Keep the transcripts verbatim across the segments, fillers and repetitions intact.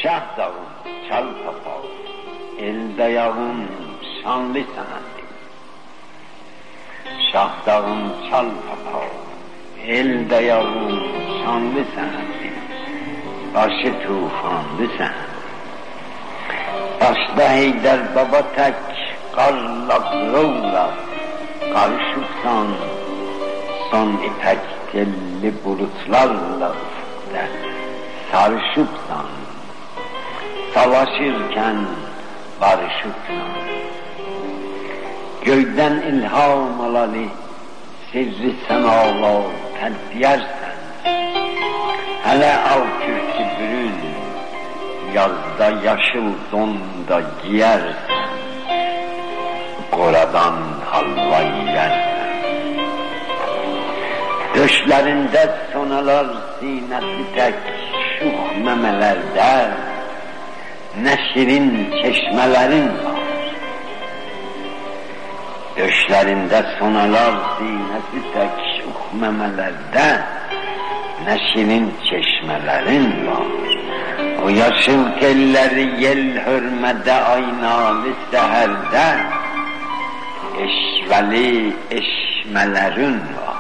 Şah dağım, çal papağım, el dayağım, şanlı senendi. Şah dağım, çal papağım, el dayağım, şanlı senendi. Başı tufanlı senendi. Başta Heydər baba tek, qarla qırıqla, qarışıqsan, son ipək telli bulutlarla ufukda sarışıqsan, savaşırken barışıqsan. Göyden ilham alalı, sirri semalar təddiyərsən, hələ al kürkü bürün, yazda yaşıl donda giyersen, qoradan halva yiyersen. Döşlerinde sonalar sinesi tek şuh memelerde, ne şirin çeşmelerin var. Döşlerinde sonalar sinesi tek şuh memelerde, ne şirin çeşmelerin var. O yaşıl telleri yel hürmede aynalı seherde, eşveli eşmelerin var.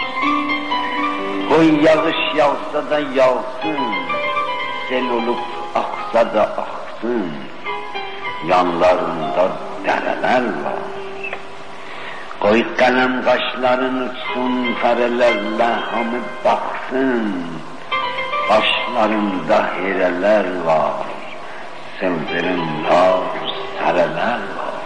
Koy yağış yağsa da yağsın, sel olup aksa da aksın, yanlarında dereler var. Koy kalem kaşların uçsun, ferelerle hamı baksın, başlarında hireler var, sıldırımlar, sareler var.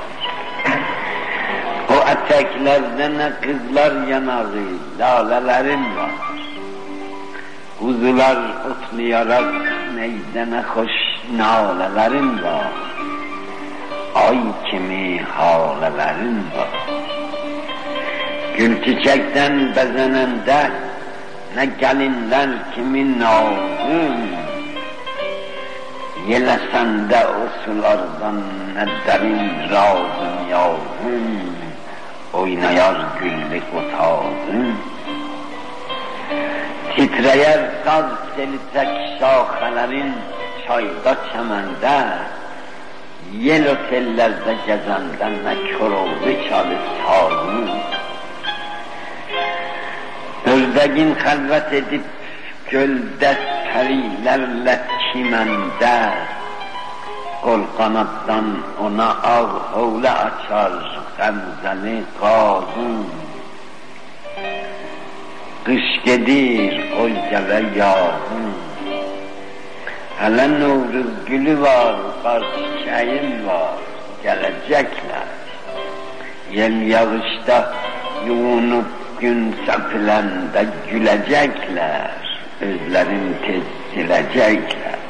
O eteklerde ne kızlar yanağı, lalelerin var. Kuzular otlayarak meydana hoş nalelerin var. Ay kimi halelerin var. Gül çiçekten bezenende ne gelinler kimin nazım, yelesende o sulardan ne derin razım yazım, oynayar güllük otağım. Titreyer saz selitek şahelerin çayda çemende, yel otellerde gezenden ne kör oldu çalıp sağım. Özdeğin halvet edip gölde perilerle çimende, kol kanattan ona ağ havle açar gemzeli gazım. Kış gedir o gele yağım, hele Novruz gülü var, kar çiçeğim var, gelecekler. Yel yağışta yuvunup gün sapilende gülecekler, özlerin tez silecekler.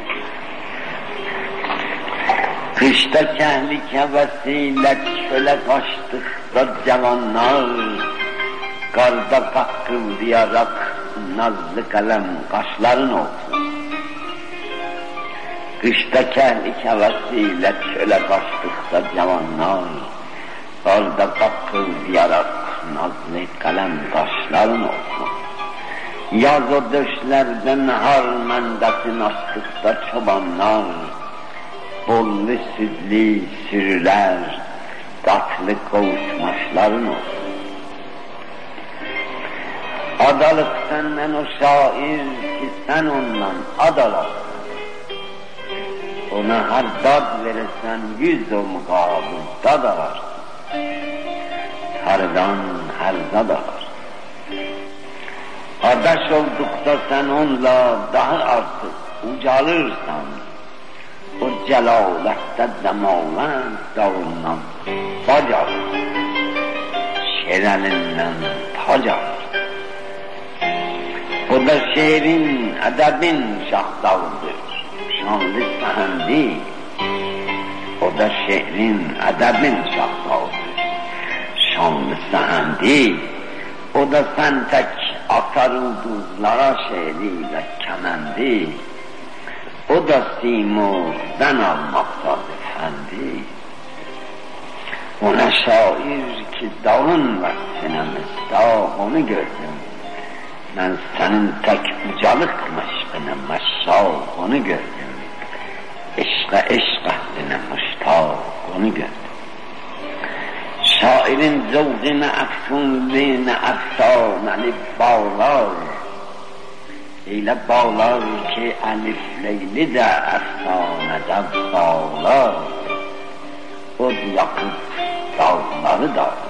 Kışta kehlik hevesiyle çöle kaçtıkta cavanlar, karda kakkıldayarak nazlı kalem kaşların olsun. Kışta kehlik hevesiyle çöle kaçtıkta cavanlar, karda kakkıldayarak nazlı kalem kaşların olsun. Yaz o döşlerden har mendesin astıkta çobanlar, bollu süzlü sürüler, tatlı kavuşmaşların olsun. Adalık senden o şair ki sen ondan adalasın. Ona her dad verirsen yüz o mukabil dad alarsın. Hardan her dad alarsın. Adaş oldukta sen onunla daha artık ucalırsan, o celalette demaven dağından bac alırsın. Şerelinden tac alırsın. O da şehrin, edebin şahdağıdır, şanlı sehendi. O da şehrin, edebin şahdağıdır, şanlı sehendi. O da sen tek atar ulduzlara şehriyle kemendi. O da Simur'dan almaktadır efendi. Ona şair ki dağın vaktinimizde onu gördüm. Ben senin tek ucalık meşbine meşşal onu gördüm. عشق عشق نه مشتاق onu gördüm. Şairin zevkine efsunliğine efsaneli bağlar, öyle bağlar ki Elif Leyli de efsanede bağlar. O yakıp dağları da